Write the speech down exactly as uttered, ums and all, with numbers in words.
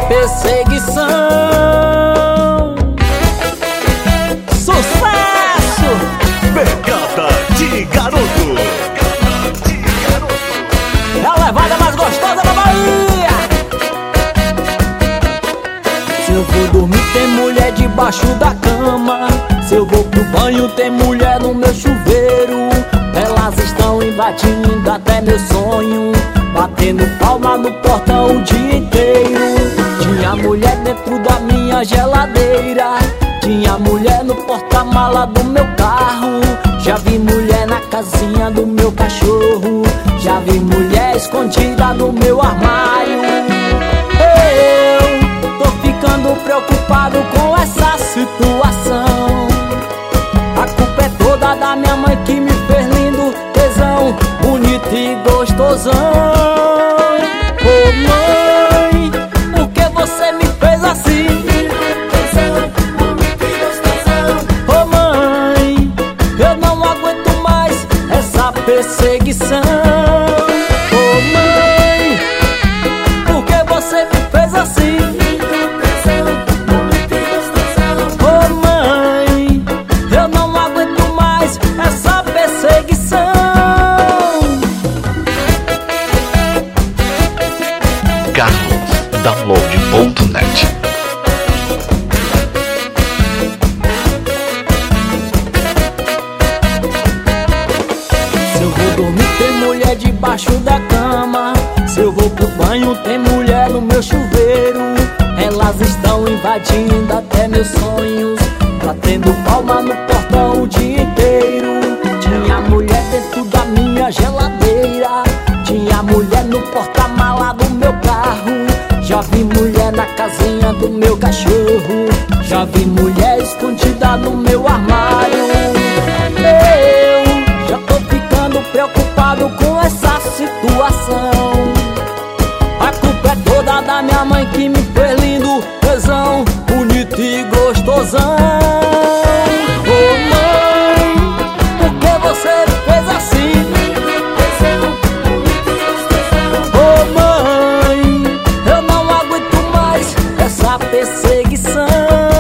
perseguição. Sucesso! Pegada de garoto. É a levada mais gostosa da Bahia. Se eu vou dormir tem mulher debaixo da cama. Se eu vou pro banho tem mulher no meu chuveiro. Elas estão invadindo até meu sonho, batendo palma no portão o dia inteiro. Tinha mulher dentro da minha geladeira, tinha mulher no porta-mala do meu carro. Já vi mulher na casinha do meu cachorro, já vi mulher escondida no meu armário. Eu tô ficando preocupado com essa situação. A culpa é toda da minha mãe que me fez lindo, tesão, bonito e gostosão. Ô mãe, por que você me fez assim? Tesão, bonito e gostosão. Ô mãe, eu não aguento mais essa perseguição. Ô mãe, por que você me fez assim? carlos download ponto net. Se eu vou dormir tem mulher debaixo da cama. Se eu vou pro banho tem mulher no meu chuveiro. Elas estão invadindo até meus sonhos, batendo palma no portão o dia inteiro. Tinha mulher dentro da minha geladeira, tinha mulher no porta-mala do meu carro. Já vi mulher na casinha do meu cachorro, já vi mulher escondida no meu armário. Eu já tô ficando preocupado com essa situação. A culpa é toda da minha mãe que me fez lindo, tesão, bonito e gostosão. Ô mãe, por que você fez assim? Ô mãe, eu não aguento mais essa perseguição.